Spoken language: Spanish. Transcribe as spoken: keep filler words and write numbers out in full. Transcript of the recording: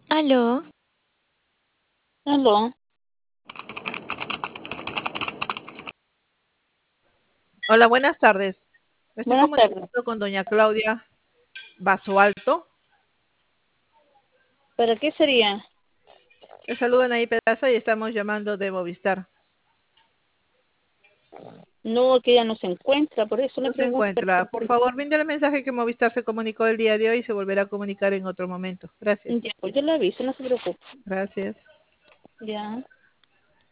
Aló, Aló, Hola, buenas tardes. Me estoy buenas tardes. comunicando con doña Claudia Basualto. ¿Para qué sería? Le saludan ahí Pedaza y estamos llamando de Movistar. No, que ella no se encuentra, por eso le No se pregunto. encuentra. Por favor, brinde el mensaje que Movistar se comunicó el día de hoy y se volverá a comunicar en otro momento. Gracias. Ya, pues yo le aviso, no se preocupe. Gracias. Ya.